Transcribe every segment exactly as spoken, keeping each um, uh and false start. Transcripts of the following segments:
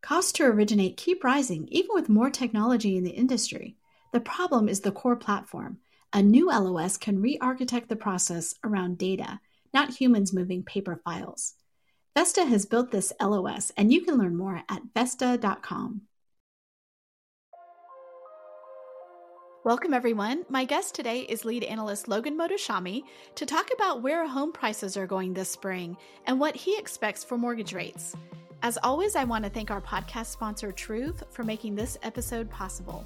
Costs to originate keep rising, even with more technology in the industry. The problem is the core platform. A new L O S can re-architect the process around data, not humans moving paper files. Vesta has built this L O S, and you can learn more at Vesta dot com. Welcome, everyone. My guest today is lead analyst Logan Mohtashami to talk about where home prices are going this spring and what he expects for mortgage rates. As always, I want to thank our podcast sponsor, Truth, for making this episode possible.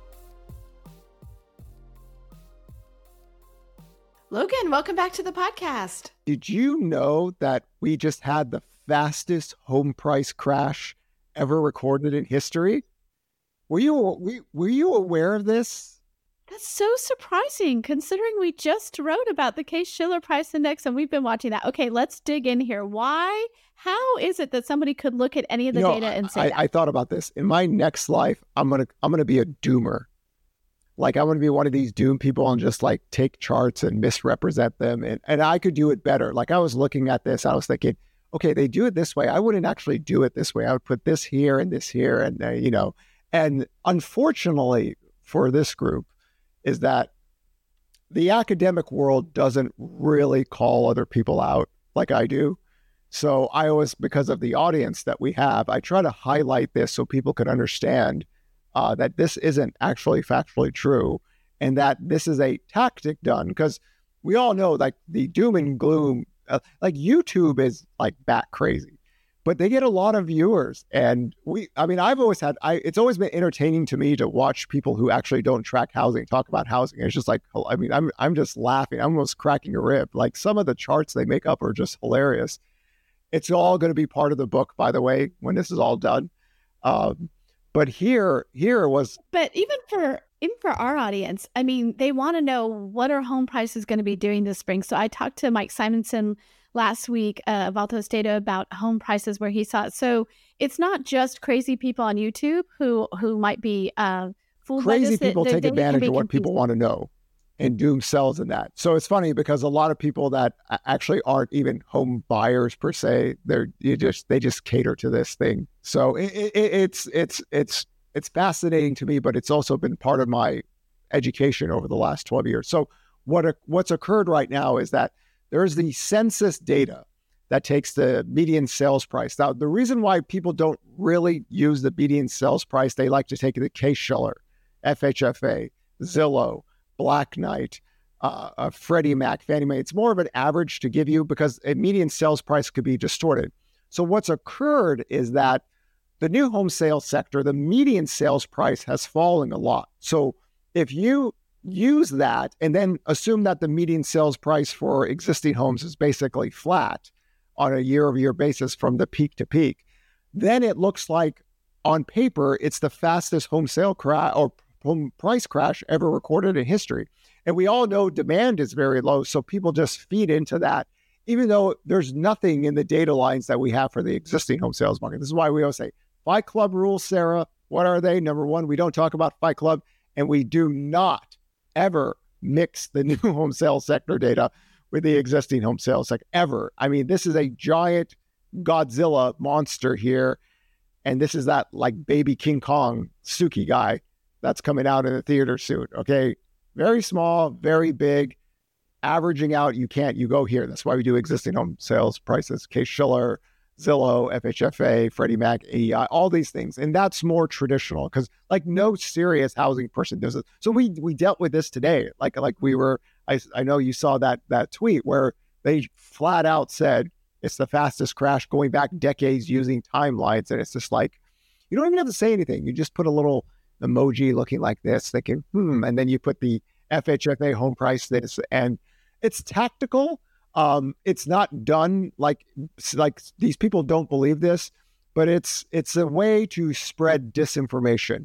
Logan, welcome back to the podcast. Did you know that we just had the fastest home price crash ever recorded in history? Were you were you aware of this? That's so surprising, considering we just wrote about the Case-Shiller Price Index and we've been watching that. Okay, let's dig in here. Why? How is it that somebody could look at any of the you know, data and say I, that? I thought about this. In my next life, I'm gonna I'm gonna be a doomer. Like, I want to be one of these doom people and just like take charts and misrepresent them. And, and I could do it better. Like, I was looking at this, I was thinking, okay, they do it this way. I wouldn't actually do it this way. I would put this here and this here. And, uh, you know, and unfortunately for this group is that the academic world doesn't really call other people out like I do. So I always, because of the audience that we have, I try to highlight this so people can understand Uh, that this isn't actually factually true, and that this is a tactic done, because we all know, like, the doom and gloom, uh, like YouTube is like bat crazy, but they get a lot of viewers. And we, I mean, I've always had, I, it's always been entertaining to me to watch people who actually don't track housing talk about housing. It's just like, I mean, I'm, I'm just laughing. I'm almost cracking a rib. Like, some of the charts they make up are just hilarious. It's all going to be part of the book, by the way, when this is all done. Um, But here, here was. But even for even for our audience, I mean, they want to know, what are home prices going to be doing this spring? So I talked to Mike Simonson last week uh, of Altos Data about home prices, where he saw it. So it's not just crazy people on YouTube who who might be uh, fooled by this. Crazy people the, take the advantage of what confused. people want to know, and doom sells in that. So it's funny because a lot of people that actually aren't even home buyers per se, they're you just they just cater to this thing. So it, it, it's it's it's it's fascinating to me, but it's also been part of my education over the last twelve years. So what what's occurred right now is that there's the census data that takes the median sales price. Now, the reason why people don't really use the median sales price, they like to take the Case-Shiller, F H F A, Zillow, Black Knight, uh, uh, Freddie Mac, Fannie Mae. It's more of an average to give you, because a median sales price could be distorted. So what's occurred is that the new home sales sector, the median sales price has fallen a lot. So if you use that and then assume that the median sales price for existing homes is basically flat on a year-over-year basis from the peak to peak, then it looks like on paper it's the fastest home sale crash or home price crash ever recorded in history. And we all know demand is very low, so people just feed into that, even though there's nothing in the data lines that we have for the existing home sales market. This is why we always say Fight Club rules, Sarah. What are they? Number one, we don't talk about Fight Club, and we do not ever mix the new home sales sector data with the existing home sales sector, ever. I mean, this is a giant Godzilla monster here, and this is that like baby King Kong Suki guy that's coming out in the theater soon, okay? Very small, very big, averaging out, you can't, you go here. That's why we do existing home sales prices, Case-Shiller, Zillow, F H F A, Freddie Mac, A E I, all these things. And that's more traditional, because like no serious housing person does it. So we we dealt with this today. Like like we were, I, I know you saw that that tweet where they flat out said it's the fastest crash going back decades using timelines. And it's just like, you don't even have to say anything. You just put a little emoji looking like this, thinking, hmm, and then you put the F H F A home price this, and it's tactical. Um, it's not done like like these people don't believe this, but it's it's a way to spread disinformation.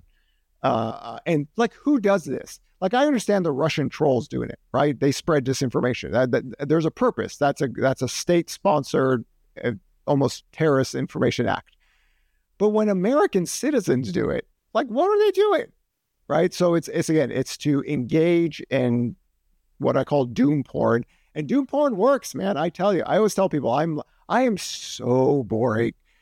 Uh, and like, who does this? Like, I understand the Russian trolls doing it, right? They spread disinformation. That, that, there's a purpose. That's a that's a state-sponsored, uh, almost terrorist information act. But when American citizens do it, like, what are they doing, right? So it's it's again, it's to engage in what I call doom porn. And doom porn works, man. I tell you, I always tell people I'm, I am so boring.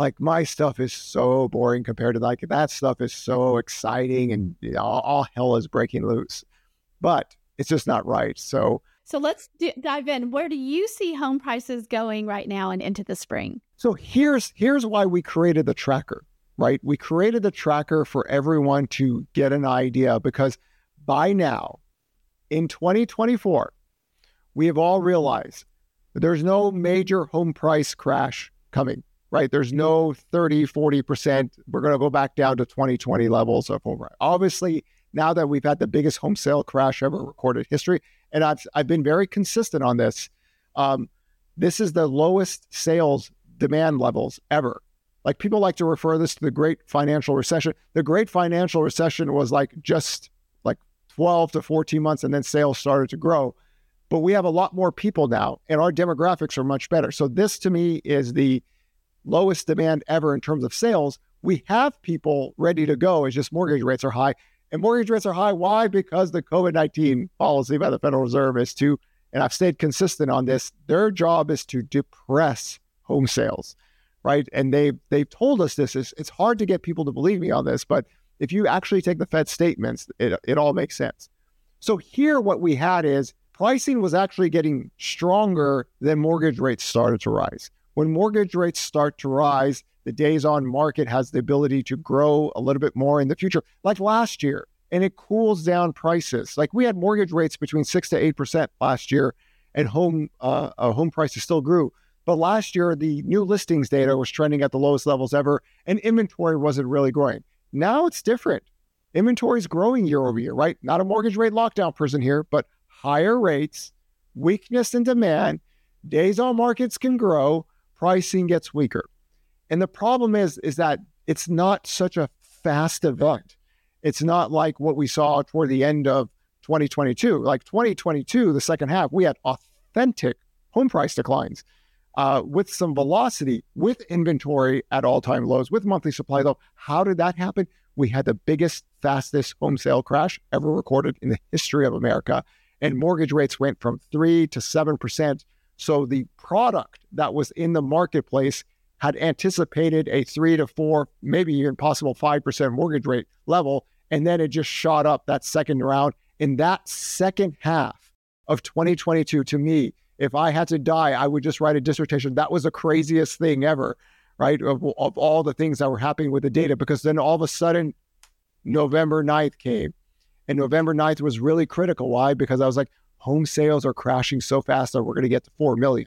like my stuff is so boring compared to like that stuff is so exciting and you know, all, all hell is breaking loose. But it's just not right. So So let's d- dive in. Where do you see home prices going right now and into the spring? So here's here's why we created the tracker, right? We created the tracker for everyone to get an idea, because by now, in twenty twenty-four, we have all realized that there's no major home price crash coming, right? There's no thirty, forty percent. We're going to go back down to twenty twenty levels of home price. Obviously, now that we've had the biggest home sale crash ever recorded in history, and I've I've been very consistent on this, um, this is the lowest sales demand levels ever. Like people like to refer this to the Great Financial Recession. The Great Financial Recession was like just like twelve to fourteen months, and then sales started to grow. But we have a lot more people now, and our demographics are much better. So this to me is the lowest demand ever in terms of sales. We have people ready to go. It's just mortgage rates are high. And mortgage rates are high. Why? Because the COVID nineteen policy by the Federal Reserve is to, and I've stayed consistent on this, their job is to depress home sales, right? And they, they've told us this. It's, it's hard to get people to believe me on this, but if you actually take the Fed statements, it, it all makes sense. So here what we had is pricing was actually getting stronger than mortgage rates started to rise. When mortgage rates start to rise, the days on market has the ability to grow a little bit more in the future, like last year, and it cools down prices. Like we had mortgage rates between six to eight percent last year, and home uh, uh, home prices still grew. But last year, the new listings data was trending at the lowest levels ever, and inventory wasn't really growing. Now it's different. Inventory is growing year over year, right? Not a mortgage rate lockdown person here, but higher rates, weakness in demand, days on markets can grow, pricing gets weaker. And the problem is, is that it's not such a fast event. It's not like what we saw toward the end of twenty twenty-two. Like twenty twenty-two, the second half, we had authentic home price declines uh, with some velocity, with inventory at all-time lows, with monthly supply low. How did that happen? We had the biggest, fastest home sale crash ever recorded in the history of America. And mortgage rates went from three to seven percent. So the product that was in the marketplace had anticipated a three to four, maybe even possible five percent mortgage rate level. And then it just shot up that second round. In that second half of twenty twenty-two, to me, if I had to die, I would just write a dissertation. That was the craziest thing ever, right? Of, of all the things that were happening with the data, because then all of a sudden, November ninth came. And November ninth was really critical. Why? Because I was like, home sales are crashing so fast that we're going to get to four million.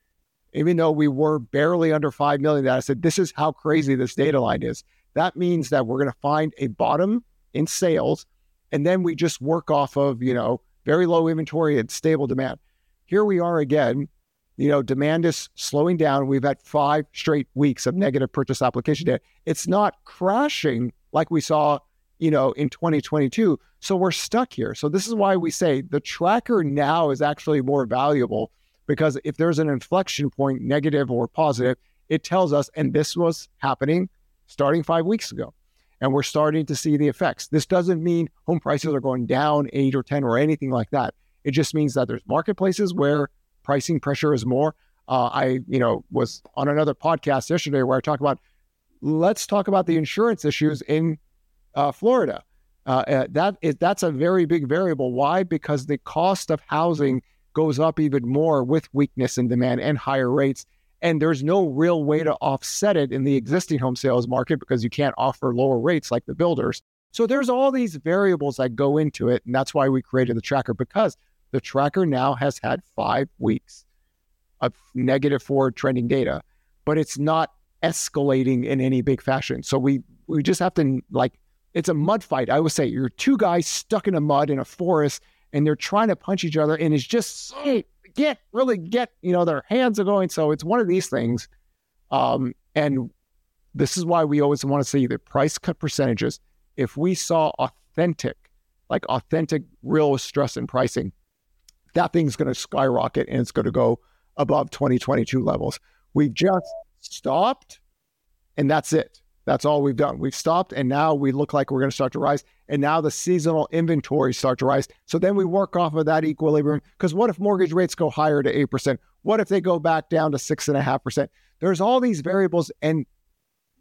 Even though we were barely under five million, that I said, this is how crazy this data line is. That means that we're going to find a bottom in sales, and then we just work off of, you know, very low inventory and stable demand. Here we are again, you know, demand is slowing down. We've had five straight weeks of negative purchase application data. It's not crashing like we saw, you know, in twenty twenty-two. So we're stuck here. So this is why we say the tracker now is actually more valuable, because if there's an inflection point, negative or positive, it tells us, and this was happening starting five weeks ago, and we're starting to see the effects. This doesn't mean home prices are going down eight or ten or anything like that. It just means that there's marketplaces where pricing pressure is more. Uh, I, you know, was on another podcast yesterday where I talked about, let's talk about the insurance issues in uh, Florida. Uh, uh, that is, that's a very big variable. Why? Because the cost of housing goes up even more with weakness in demand and higher rates. And there's no real way to offset it in the existing home sales market because you can't offer lower rates like the builders. So there's all these variables that go into it. And that's why we created the tracker, because the tracker now has had five weeks of negative forward trending data, but it's not escalating in any big fashion. So we, we just have to, like, it's a mud fight. I would say you're two guys stuck in a mud in a forest, and they're trying to punch each other, and it's just so get really get, you know, their hands are going. So it's one of these things. Um, and this is why we always want to see the price cut percentages. If we saw authentic, like authentic real stress in pricing, that thing's going to skyrocket and it's going to go above twenty twenty-two levels. We've just stopped, and that's it. That's all we've done. We've stopped, and now we look like we're going to start to rise. And now the seasonal inventories start to rise. So then we work off of that equilibrium. Because what if mortgage rates go higher to eight percent? What if they go back down to six point five percent? There's all these variables, and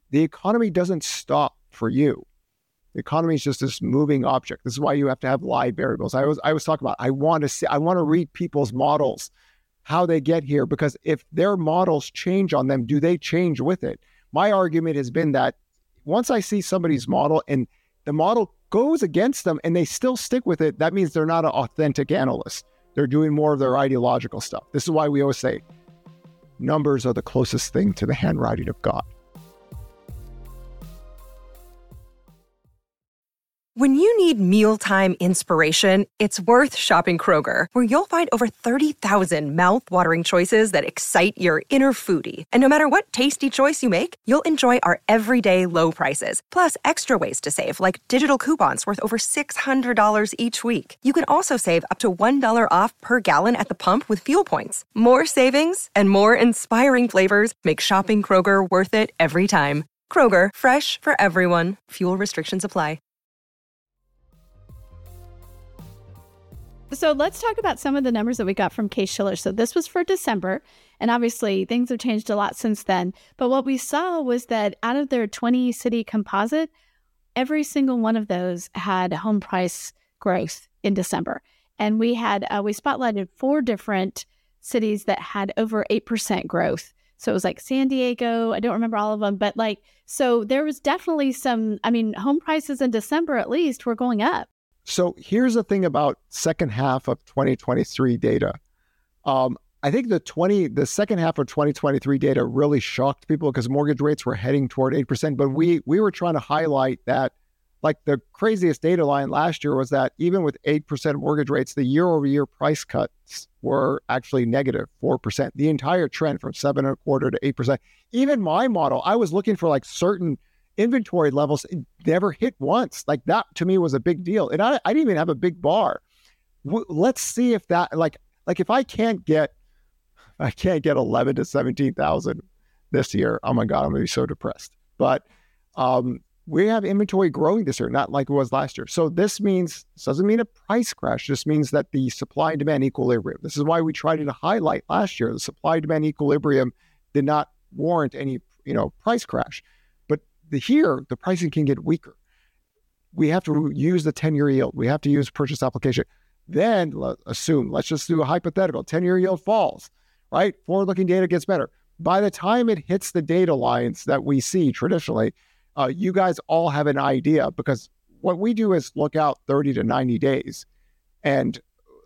the economy doesn't stop for you. The economy is just this moving object. This is why you have to have live variables. I was I was talking about, I want to see, I want to read people's models, how they get here, because if their models change on them, do they change with it? My argument has been that once I see somebody's model and the model goes against them and they still stick with it, that means they're not an authentic analyst. They're doing more of their ideological stuff. This is why we always say numbers are the closest thing to the handwriting of God. When you need mealtime inspiration, it's worth shopping Kroger, where you'll find over thirty thousand mouth-watering choices that excite your inner foodie. And no matter what tasty choice you make, you'll enjoy our everyday low prices, plus extra ways to save, like digital coupons worth over six hundred dollars each week. You can also save up to one dollar off per gallon at the pump with fuel points. More savings and more inspiring flavors make shopping Kroger worth it every time. Kroger, fresh for everyone. Fuel restrictions apply. So let's talk about some of the numbers that we got from Case-Shiller. So this was for December, and obviously things have changed a lot since then. But what we saw was that out of their twenty city composite, every single one of those had home price growth in December. And we had, uh, we spotlighted four different cities that had over eight percent growth. So it was like San Diego, I don't remember all of them, but like, so there was definitely some, I mean, home prices in December at least were going up. So here's the thing about second half of twenty twenty-three data. Um, I think the twenty the second half of twenty twenty-three data really shocked people because mortgage rates were heading toward eight percent. But we we were trying to highlight that, like, the craziest data line last year was that even with eight percent mortgage rates, the year-over-year price cuts were actually negative four percent. The entire trend from seven and a quarter to eight percent. Even my model, I was looking for like certain inventory levels, it never hit once. Like, that to me was a big deal. And I, I didn't even have a big bar. W- let's see if that, like, like if I can't get, I can't get eleven to seventeen thousand this year, oh my God, I'm gonna be so depressed. But um, we have inventory growing this year, not like it was last year. So this means, this doesn't mean a price crash, just means that the supply and demand equilibrium. This is why we tried to highlight last year, the supply and demand equilibrium did not warrant any, you know, price crash. The here, the pricing can get weaker. We have to use the ten-year yield. We have to use purchase application. Then let, assume, let's just do a hypothetical. ten-year yield falls, right? Forward-looking data gets better. By the time it hits the data lines that we see traditionally, uh, you guys all have an idea, because what we do is look out thirty to ninety days. And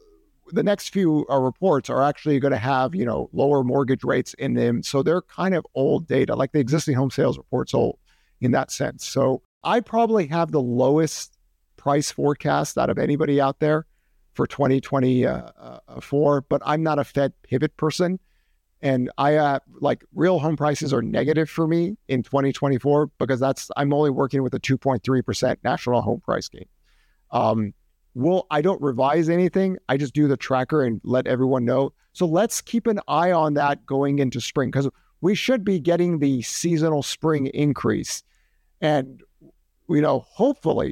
the next few uh, reports are actually going to have, you know, lower mortgage rates in them. So they're kind of old data, like the existing home sales report's old in that sense. So I probably have the lowest price forecast out of anybody out there for twenty twenty-four, but I'm not a Fed pivot person. And I uh, like real home prices are negative for me in twenty twenty-four because that's, I'm only working with a two point three percent national home price gain. Um, well, I don't revise anything. I just do the tracker and let everyone know. So let's keep an eye on that going into spring, because we should be getting the seasonal spring increase. And, you know, hopefully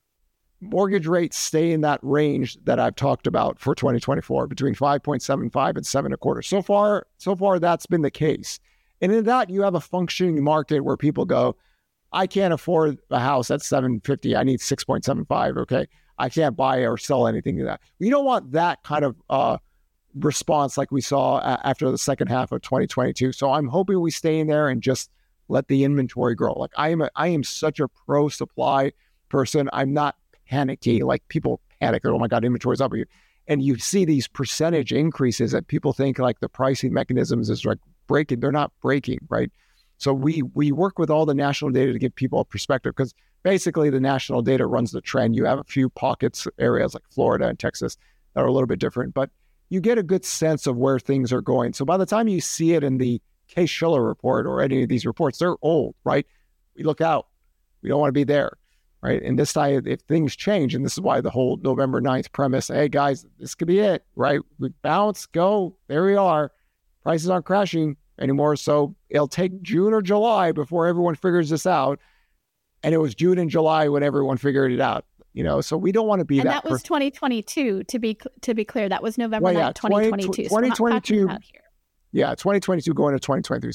mortgage rates stay in that range that I've talked about for twenty twenty-four, between five point seven five and seven and a quarter. So far, so far, that's been the case. And in that, you have a functioning market where people go, I can't afford a house at seven fifty. I need six point seven five. Okay. I can't buy or sell anything to that. You don't want that kind of uh, response like we saw a- after the second half of twenty twenty-two. So I'm hoping we stay in there and just let the inventory grow. Like I am, a, I am such a pro supply person. I'm not panicky. Like people panic. Oh my God, inventory's up. And you see these percentage increases that people think like the pricing mechanisms is like breaking. They're not breaking, right? So we we work with all the national data to give people a perspective, because basically the national data runs the trend. You have a few pockets, areas like Florida and Texas that are a little bit different, but you get a good sense of where things are going. So by the time you see it in the Case-Shiller report or any of these reports, they're old, right? We look out. We don't want to be there, right? And this time, if things change, and this is why the whole November ninth premise, hey guys, this could be it, right? We bounce, go, there we are. Prices aren't crashing anymore. So it'll take June or July before everyone figures this out. And it was June and July when everyone figured it out, you know, so we don't want to be and that. And that was per- twenty twenty-two, to be to be clear. That was November well, yeah, ninth, twenty twenty-two. twenty twenty-two. So Yeah, twenty twenty-two going to twenty twenty-three. So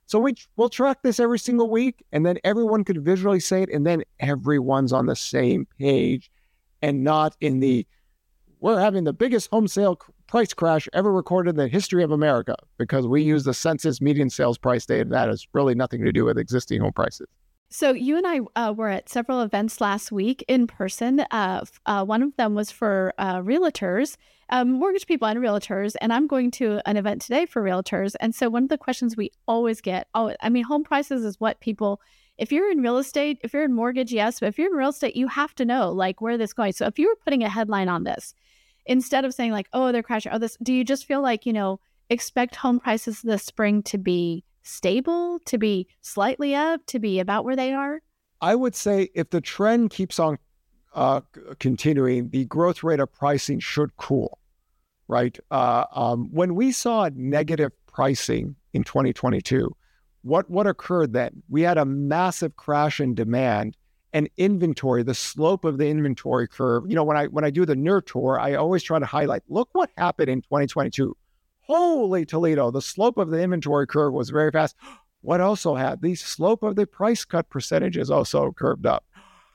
So we, we'll track this every single week, and then everyone could visually say it, and then everyone's on the same page and not in the, we're having the biggest home sale price crash ever recorded in the history of America, because we use the census median sales price data. That has really nothing to do with existing home prices. So you and I uh, were at several events last week in person. Uh, uh, one of them was for uh, realtors, um, mortgage people and realtors, and I'm going to an event today for realtors. And so one of the questions we always get, oh, I mean, home prices is what people, if you're in real estate, if you're in mortgage, yes, but if you're in real estate, you have to know like where this is going. So if you were putting a headline on this, instead of saying like, oh, they're crashing, oh, this, do you just feel like, you know, expect home prices this spring to be stable, to be slightly up, to be about where they are? I would say if the trend keeps on uh, continuing, the growth rate of pricing should cool, right? Uh, um, when we saw negative pricing in twenty twenty-two, what, what occurred then? We had a massive crash in demand and inventory, the slope of the inventory curve. You know, when I when I do the N R tour, I always try to highlight, look what happened in twenty twenty-two. Holy Toledo, the slope of the inventory curve was very fast. What also had? The slope of the price cut percentage is also curved up.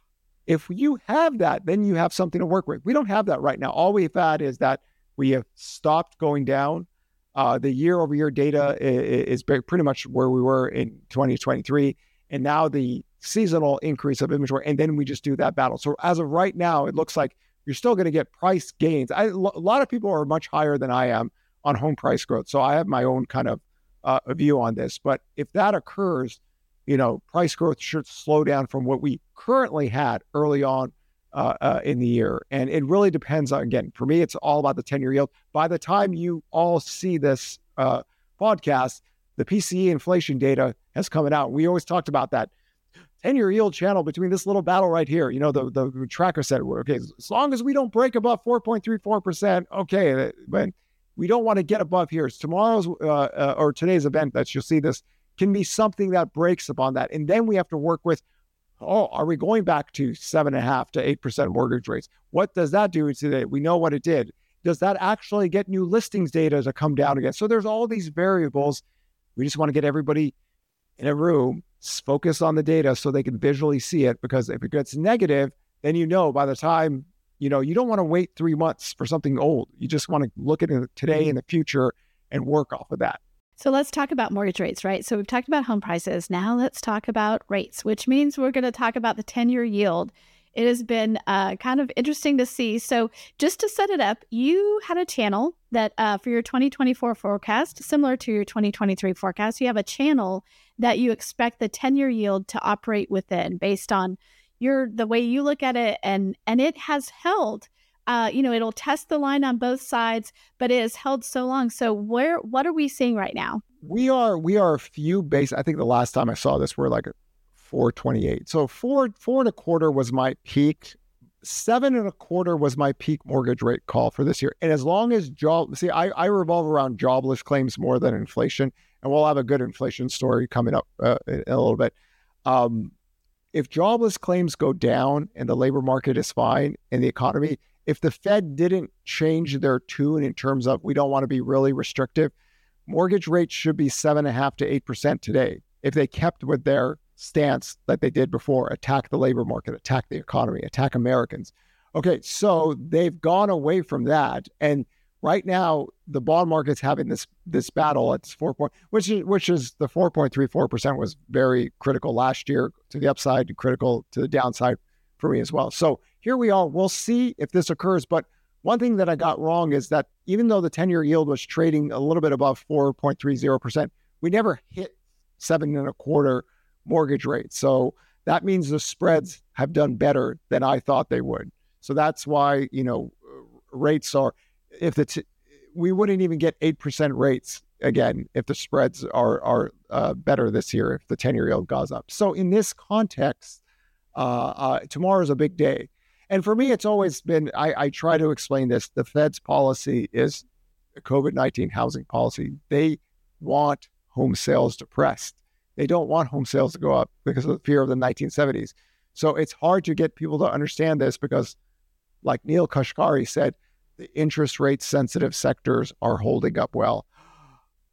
If you have that, then you have something to work with. We don't have that right now. All we've had is that we have stopped going down. Uh, the year-over-year data is, is pretty much where we were in twenty twenty-three. And now the seasonal increase of inventory, and then we just do that battle. So as of right now, it looks like you're still going to get price gains. I, a lot of people are much higher than I am on home price growth. So I have my own kind of uh, view on this. But if that occurs, you know, price growth should slow down from what we currently had early on uh, uh, in the year. And it really depends on, again, for me, it's all about the ten-year yield. By the time you all see this uh, podcast, the P C E inflation data has come out. We always talked about that ten-year yield channel between this little battle right here. You know, the, the tracker said, okay, as long as we don't break above four point three four percent, okay, but we don't want to get above here. It's tomorrow's uh, uh, or today's event that you'll see this can be something that breaks upon that. And then we have to work with, oh, are we going back to seven and a half to eight percent mortgage rates? What does that do today? We know what it did. Does that actually get new listings data to come down again? So there's all these variables. We just want to get everybody in a room, focus on the data so they can visually see it, because if it gets negative, then you know by the time, you know, you don't want to wait three months for something old. You just want to look at it today and the future and work off of that. So let's talk about mortgage rates, right? So we've talked about home prices. Now let's talk about rates, which means we're going to talk about the ten-year yield. It has been uh, kind of interesting to see. So just to set it up, you had a channel that uh, for your twenty twenty-four forecast, similar to your twenty twenty-three forecast, you have a channel that you expect the ten-year yield to operate within based on your the way you look at it, and and it has held. Uh, you know, it'll test the line on both sides, but it has held so long. So where what are we seeing right now? We are we are a few base. I think the last time I saw this, we're like four twenty-eight. So four four and a quarter was my peak. Seven and a quarter was my peak mortgage rate call for this year. And as long as job, see, I, I revolve around jobless claims more than inflation, and we'll have a good inflation story coming up uh, in a little bit. Um, if jobless claims go down and the labor market is fine and the economy, if the Fed didn't change their tune in terms of we don't want to be really restrictive, mortgage rates should be seven and a half to eight percent today. If they kept with their stance that they did before, attack the labor market, attack the economy, attack Americans. Okay, so they've gone away from that, and right now the bond market's having this this battle at four point, which is which is the four point three four percent was very critical last year to the upside and critical to the downside for me as well. So here we are. We'll see if this occurs. But one thing that I got wrong is that even though the ten-year yield was trading a little bit above four point three zero percent, we never hit seven and a quarter mortgage rates. So that means the spreads have done better than I thought they would. So that's why, you know, rates are, if the, t- we wouldn't even get eight percent rates again, if the spreads are, are uh, better this year, if the ten-year yield goes up. So in this context, uh, uh, tomorrow's a big day. And for me, it's always been, I, I try to explain this. The Fed's policy is the COVID nineteen housing policy. They want home sales depressed. They don't want home sales to go up because of the fear of the nineteen seventies. So it's hard to get people to understand this because, like Neil Kashkari said, the interest rate sensitive sectors are holding up well.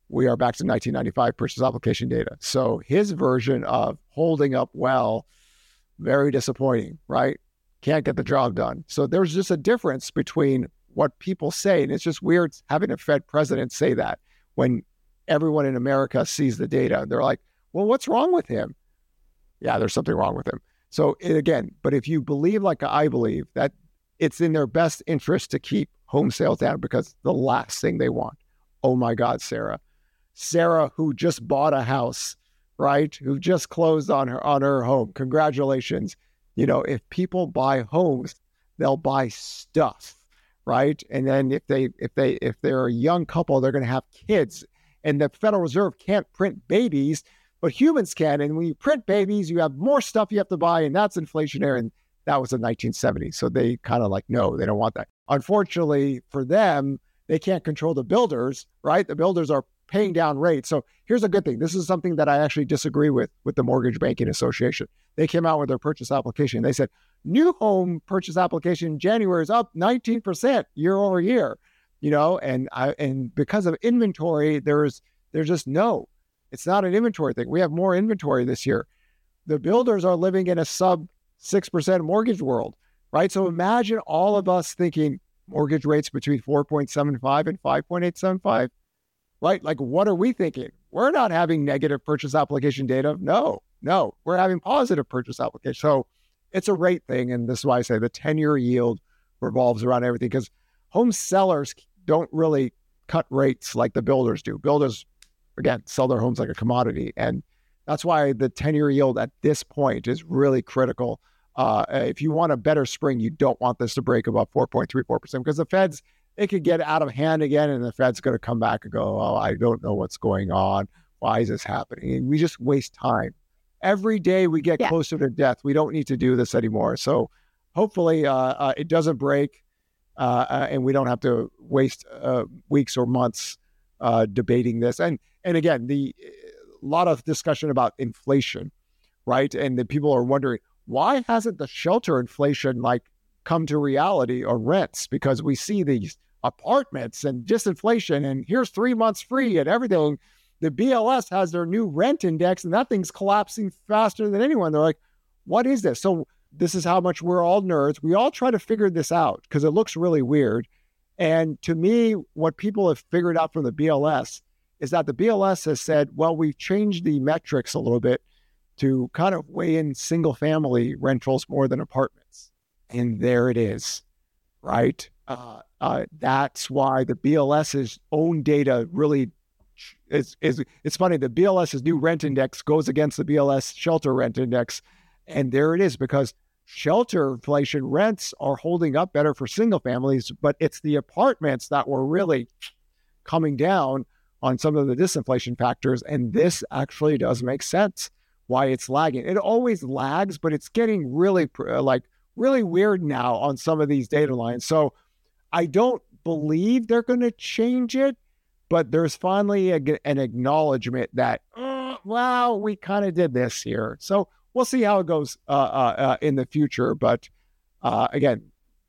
we are back to nineteen ninety-five purchase application data. So his version of holding up well, very disappointing, right? Can't get the job done. So there's just a difference between what people say. And it's just weird having a Fed president say that when everyone in America sees the data. They're like, well, what's wrong with him? Yeah, there's something wrong with him. So it, again, but if you believe like I believe that it's in their best interest to keep home sales down, because the last thing they want, oh my God, Sarah, Sarah, who just bought a house, right? Who just closed on her, on her home. Congratulations. You know, if people buy homes, they'll buy stuff, right? And then if they, if they, if they're a young couple, they're going to have kids, and the Federal Reserve can't print babies, but humans can. And when you print babies, you have more stuff you have to buy, and that's inflationary. And that was in nineteen seventy. So they kind of like, no, they don't want that. Unfortunately for them, they can't control the builders, right? The builders are paying down rates. So here's a good thing. This is something that I actually disagree with, with the Mortgage Banking Association. They came out with their purchase application. They said, new home purchase application in January is up nineteen percent year over year, you know, and I, and because of inventory, there's, there's just no, it's not an inventory thing. We have more inventory this year. The builders are living in a sub six percent mortgage world, right? So imagine all of us thinking mortgage rates between four point seven five and five point eight seven five, right? Like, what are we thinking? We're not having negative purchase application data. No, no, we're having positive purchase application. So it's a rate thing. And this is why I say the ten-year yield revolves around everything, because home sellers don't really cut rates like the builders do. Builders, again, sell their homes like a commodity. And that's why the ten-year yield at this point is really critical. Uh, if you want a better spring, you don't want this to break above four point three four percent, because the Feds, it could get out of hand again, and the Fed's going to come back and go, oh, I don't know what's going on. Why is this happening? And we just waste time. Every day we get yeah. closer to death. We don't need to do this anymore. So hopefully uh, uh, it doesn't break uh, uh, and we don't have to waste uh, weeks or months uh, debating this. And and again, the a lot of discussion about inflation, right? And the people are wondering, why hasn't the shelter inflation like come to reality or rents? Because we see these apartments and disinflation, and here's three months free and everything. The B L S has their new rent index, and that thing's collapsing faster than anyone. They're like, what is this? So this is how much we're all nerds. We all try to figure this out because it looks really weird. And to me, what people have figured out from the B L S is that the B L S has said, well, we've changed the metrics a little bit to kind of weigh in single family rentals more than apartments. And there it is, right? Uh, uh, that's why the BLS's own data really is, is, it's funny. The BLS's new rent index goes against the B L S shelter rent index. And there it is, because shelter inflation rents are holding up better for single families, but it's the apartments that were really coming down on some of the disinflation factors. And this actually does make sense why it's lagging. It always lags, but it's getting really like really weird now on some of these data lines. So I don't believe they're going to change it, but there's finally a, an acknowledgement that, oh, well, we kind of did this here. So we'll see how it goes uh, uh, uh, in the future. But uh, again,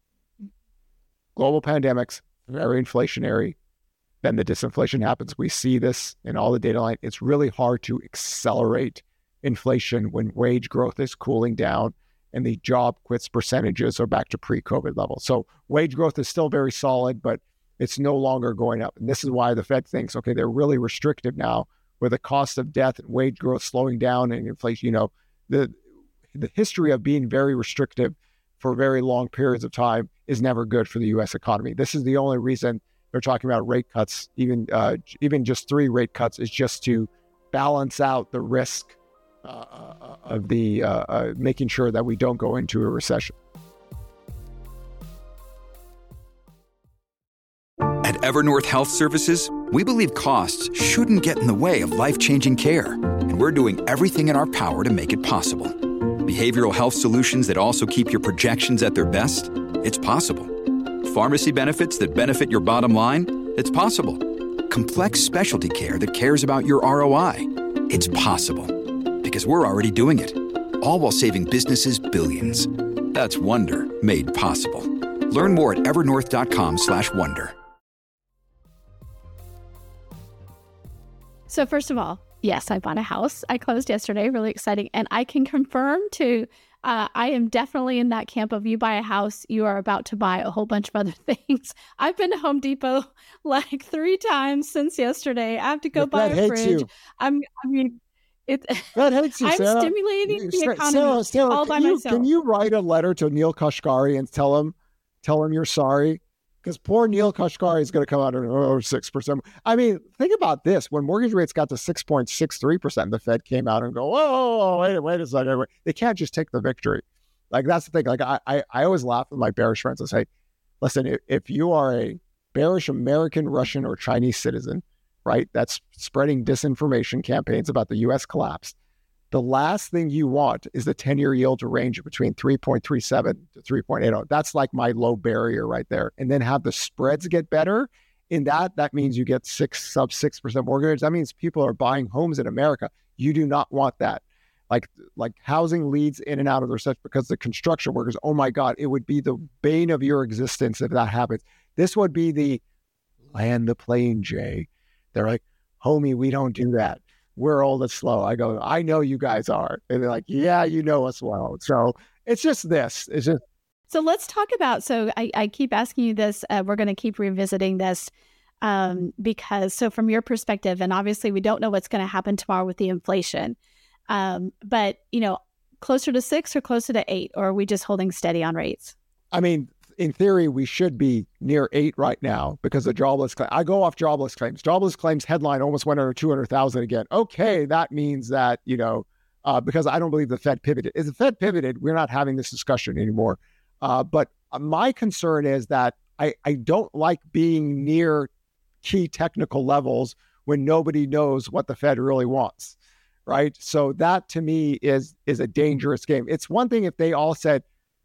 global pandemics, very inflationary. Then the disinflation happens. We see this in all the data line. It's really hard to accelerate inflation when wage growth is cooling down and the job quits percentages are back to pre-COVID levels. So wage growth is still very solid, but it's no longer going up. And this is why the Fed thinks, okay, they're really restrictive now with the cost of death and wage growth slowing down and inflation. You know, the the history of being very restrictive for very long periods of time is never good for the U S economy. This is the only reason they're talking about rate cuts, even uh, even just three rate cuts, is just to balance out the risk uh, of the uh, uh, making sure that we don't go into a recession. At Evernorth Health Services, we believe costs shouldn't get in the way of life-changing care, and we're doing everything in our power to make it possible. Behavioral health solutions that also keep your projections at their best? It's possible. Pharmacy benefits that benefit your bottom line? It's possible. Complex specialty care that cares about your R O I? It's possible. Because we're already doing it. All while saving businesses billions. That's Wonder made possible. Learn more at evernorth.com slash wonder. So first of all, yes, I bought a house. I closed yesterday. Really exciting. And I can confirm to, uh, I am definitely in that camp of you buy a house, you are about to buy a whole bunch of other things. I've been to Home Depot like three times since yesterday. I have to go But buy that a hates fridge. you. I'm, I mean, it, That hates you, I'm Sarah. stimulating You- the Sarah- economy Sarah, Sarah, all can by you, myself. Can you write a letter to Neil Kashkari and tell him, tell him you're sorry? Because poor Neil Kashkari is going to come out at oh, six percent. I mean, think about this. When mortgage rates got to six point six three percent, the Fed came out and go, oh, wait, wait a second. Wait. They can't just take the victory. Like, that's the thing. Like, I, I, I always laugh with my bearish friends and say, listen, if, if you are a bearish American, Russian, or Chinese citizen, right, that's spreading disinformation campaigns about the U S collapse, the last thing you want is the ten-year yield to range between three point three seven to three point eight zero. That's like my low barrier right there. And then have the spreads get better. In that, that means you get six sub six percent mortgage. That means people are buying homes in America. You do not want that. Like, like housing leads in and out of the recession because the construction workers, oh my God, it would be the bane of your existence if that happens. This would be the land the plane, Jay. They're like, homie, we don't do that. We're old and slow. I go, I know you guys are. And they're like, yeah, you know us well. So it's just this. It's just. So let's talk about, so I, I keep asking you this. Uh, we're going to keep revisiting this um, because, so from your perspective, and obviously we don't know what's going to happen tomorrow with the inflation, um, but, you know, closer to six or closer to eight, or are we just holding steady on rates? I mean, in theory, we should be near eight right now because of jobless claims. I go off jobless claims. Jobless claims headline almost went under two hundred thousand again. Okay, that means that, you know, uh, because I don't believe the Fed pivoted. If the Fed pivoted, we're not having this discussion anymore. Uh, but my concern is that I, I don't like being near key technical levels when nobody knows what the Fed really wants, right? So that to me is is a dangerous game. It's one thing if they all said,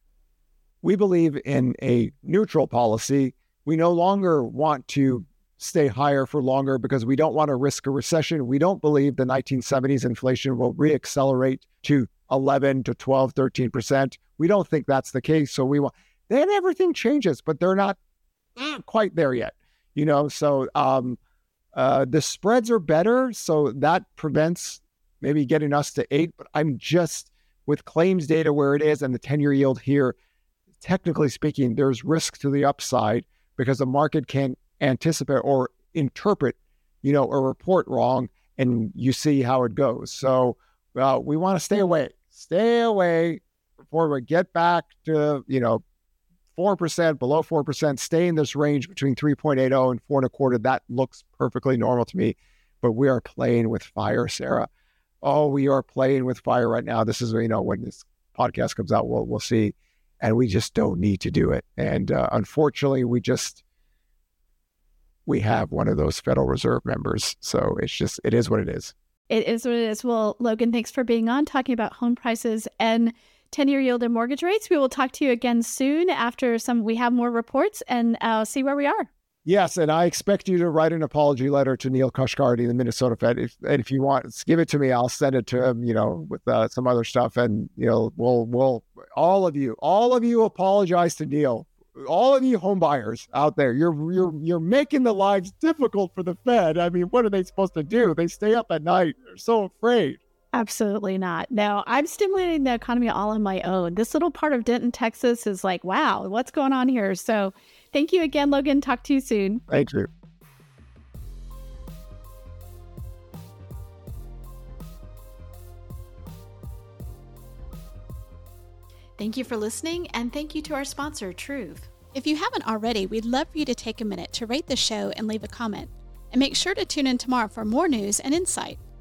we believe in a neutral policy. We no longer want to stay higher for longer because we don't want to risk a recession. We don't believe the nineteen seventies inflation will reaccelerate to eleven to twelve, thirteen percent. We don't think that's the case. So we want, then everything changes, but they're not, not quite there yet. You know, so um, uh, the spreads are better. So that prevents maybe getting us to eight, but I'm just with claims data where it is and the ten-year yield here, technically speaking, there's risk to the upside because the market can anticipate or interpret, you know, a report wrong, and you see how it goes. So uh, we want to stay away, stay away before we get back to, you know, four percent, below four percent, stay in this range between three point eight zero and four and a quarter. That looks perfectly normal to me, but we are playing with fire, Sarah. Oh, we are playing with fire right now. This is, you know, when this podcast comes out, we'll, we'll see. And we just don't need to do it. And uh, unfortunately, we just, we have one of those Federal Reserve members. So it's just, it is what it is. It is what it is. Well, Logan, thanks for being on, talking about home prices and ten-year yield and mortgage rates. We will talk to you again soon after some, we have more reports, and uh, see where we are. Yes, and I expect you to write an apology letter to Neil Kashkari, the Minnesota Fed. If, and if you want, give it to me. I'll send it to him, you know, with uh, some other stuff. And, you know, we'll, we'll, all of you, all of you apologize to Neil. All of you home buyers out there, you're, you're, you're making the lives difficult for the Fed. I mean, what are they supposed to do? They stay up at night. They're so afraid. Absolutely not. No, I'm stimulating the economy all on my own. This little part of Denton, Texas is like, wow, what's going on here? So thank you again, Logan. Talk to you soon. Thank you. Thank you for listening, and thank you to our sponsor, Truth. If you haven't already, we'd love for you to take a minute to rate the show and leave a comment. And make sure to tune in tomorrow for more news and insight.